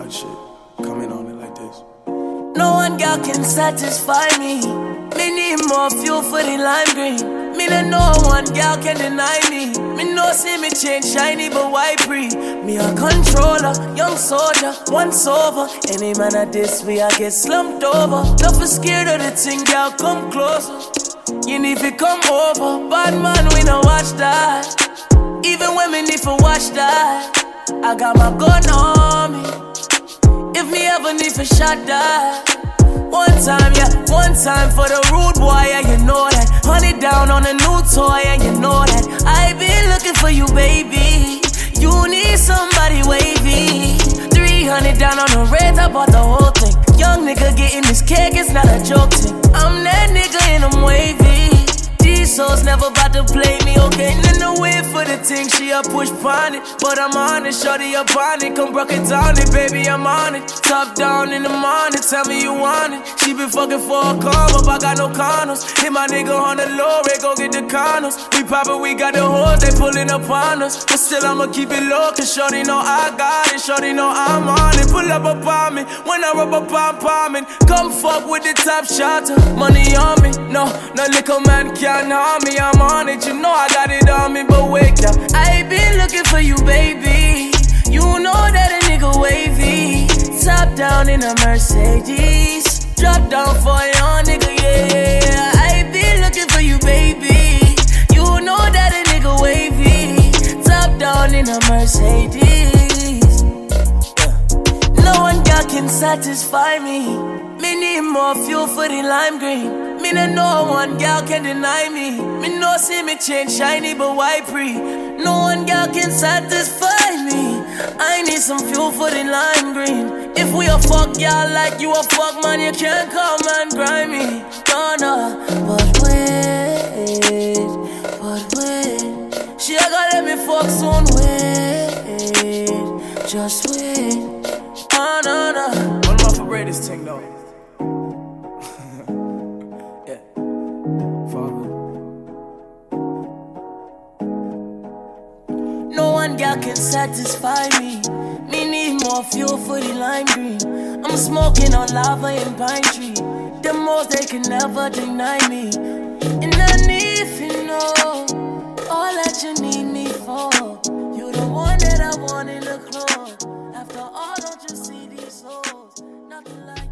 hot shit. Come in on it like this. No one girl can satisfy me. Me need more fuel for the lime green. Me no one girl can deny me. Me no see me change shiny but white pre. Me a controller, young soldier, once over. Any man at this way I get slumped over. Nothing scared of the thing, girl, come closer. You need to come over. Bad man, we no watch that. Even when me need to watch that, I got my gun on me. If me ever need to shot that, one time for the rude boy, yeah, you know that. Honey down on a new toy, and you know that. I been looking for you, baby. You need somebody wavy. 300 down on the red, I bought the whole thing. Young nigga getting this cake, it's not a joke thing. I'm that nigga and I'm wavy. These souls never about to play me, okay? In the way for the thing, she a push pon it. But I'm on it, shorty up on it. Come broke it down it, baby, I'm on it. Top down in the morning, tell me you want it. She been fucking for a come up, I got no condoms. Hit my nigga on the low, they go get the condoms. We poppin', we got the hoes, they pullin' up on us. But still I'ma keep it low, cause shorty know I got it. Shorty know I'm on it, pull up upon me. When I rub up on palming, come fuck with the top shot. Money on me, no little man can't harm me. I'm on it, you know I got it on me. But wait up, I been looking for you, baby. You know that a nigga wavy. Top down in a Mercedes. Drop down for your nigga, yeah. I been looking for you, baby. You know that a nigga wavy. Top down in a Mercedes. No one girl can satisfy me. Me need more fuel for the lime green. Me no one girl can deny me. Me no see me change shiny but white pre. No one girl can satisfy me. I need some fuel for the lime green. If we a fuck y'all like you a fuck man, you can't come and grind me. No, but wait. She gonna let me fuck soon, wait. Just wait. No. One of my greatest thing though. Yeah. Father. No one girl can satisfy me. Me need more fuel for the lime green. I'm smoking on lava and pine tree. The most they can never deny me. And I need if you know all that you need me for. You the one that I want in the club. After all, don't you see these souls? Nothing like